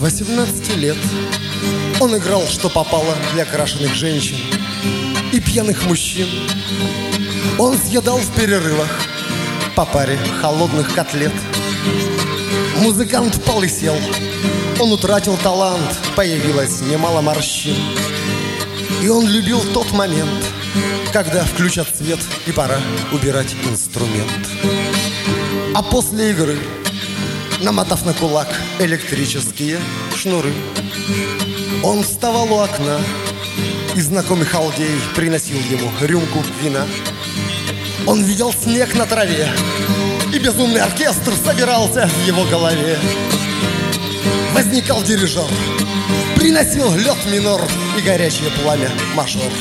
18 лет он играл, что попало, для крашеных женщин и пьяных мужчин. Он съедал в перерывах по паре холодных котлет. Музыкант полысел, он утратил талант, появилось немало морщин. И он любил тот момент, когда включат свет и пора убирать инструмент. А после игры, намотав на кулак электрические шнуры, он вставал у окна, и знакомый халдей приносил ему рюмку вина. Он видел снег на траве, и безумный оркестр собирался в его голове. Возникал дирижер, приносил лед минор и горячее пламя мажор.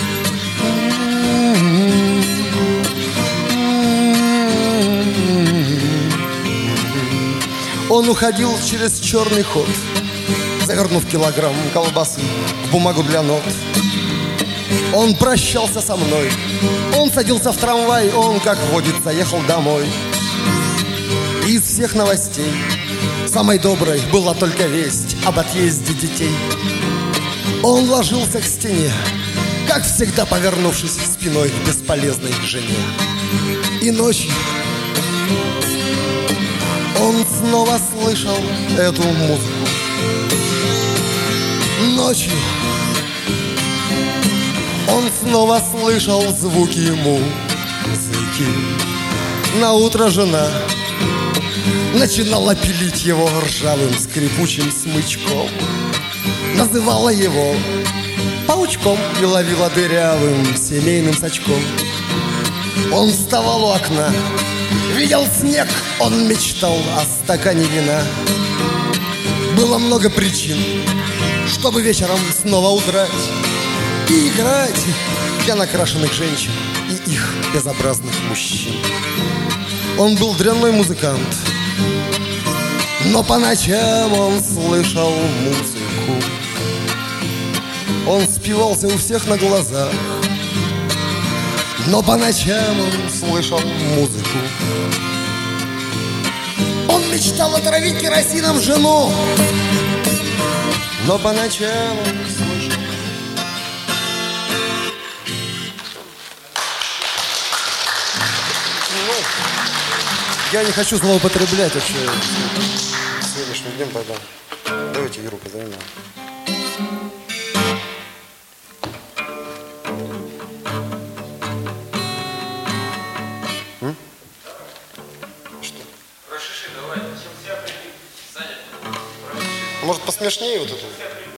Он уходил через черный ход, завернув килограмм колбасы в бумагу для нот. Он прощался со мной, он садился в трамвай, он, как водится, ехал домой. И из всех новостей самой доброй была только весть об отъезде детей. Он ложился к стене, как всегда повернувшись спиной к бесполезной жене. И ночью он снова слышал эту музыку. Ночью он снова слышал звуки музыки. Наутро жена начинала пилить его ржавым скрипучим смычком, называла его паучком и ловила дырявым семейным сачком. Он вставал у окна, видел снег, он мечтал о стакане вина. Было много причин, чтобы вечером снова удрать и играть для накрашенных женщин и их безобразных мужчин. Он был дрянной музыкант, но по ночам он слышал музыку. Он спивался у всех на глазах, но по ночам он слышал музыку. Он мечтал отравить керосином жену, но по ночам он слышал. Я не хочу злоупотреблять вообще сегодняшним днем, тогда давайте Иру позовем. Может, посмешнее вот это?